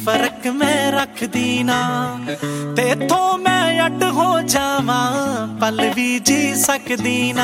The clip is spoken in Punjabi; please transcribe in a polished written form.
फर्क मैं रखदी ना तेथों मैं अड हो जावां पल भी जी सकदी ना।